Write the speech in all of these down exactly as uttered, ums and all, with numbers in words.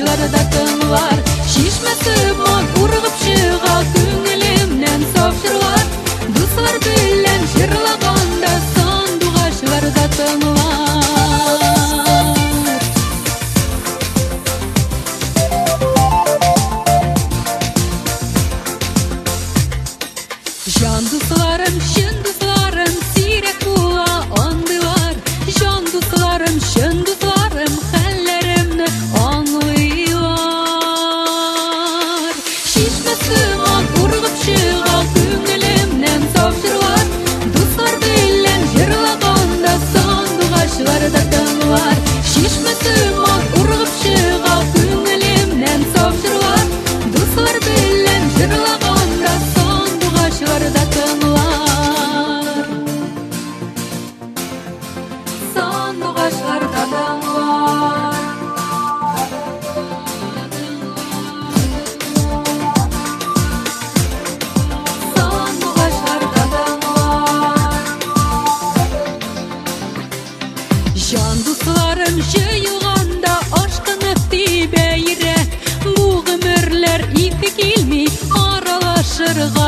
Дагачларда тыңлар, шишмәсе мон ургып чыга күңелемнән саф җырлар. Дуслар белән җырлаганда сандугачларда тыңлар. Җан дусларым, чын дусларым, сирәк була андыйлар. Җан дусларым, чын дусларым, хәлләремне аңлыйлар. Шишмәсе мон ургып чыга күңелемнән саф җырлар. Дуслар белән җырлаганда сандугачларда тыңлар. Шишмәсе мон ургып чыга күңелемнән саф җырлар. Дуслар белән җырлаганда сандугачларда тыңлар. Сандугачларда тыңлар. Сандугачларда тыңлар. Җан дусларым җыелганда ашкынып тибәйрә. Бу гомерләр ике килми, аралашырга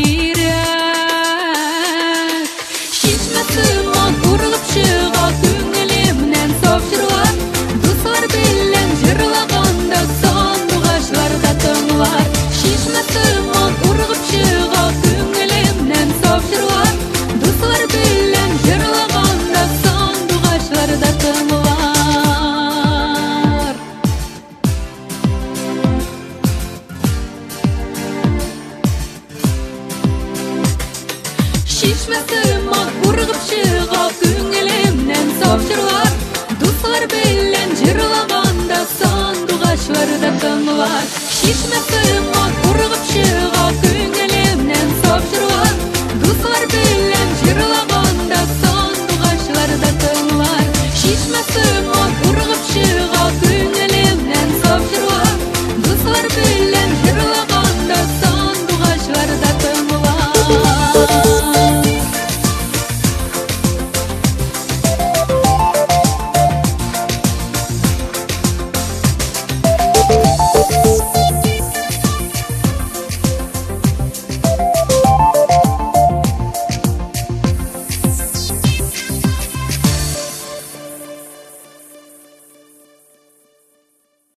кирәк. Шишмәсе мон ургып чыга күңелемнән саф җырлар. Дуслар белән җырлаганда сандугачларда тыңлар. Шишмәсе мон ургып чыга күңелемнән саф җырлар. Дуслар белән җырлаганда сандугачларда тыңлар. Шишмәсе мон ургып чыга күңелемнән саф җырлар. Дуслар белән җырлаганда сандугачларда тыңлар. Шишмәсе мон ургып чыга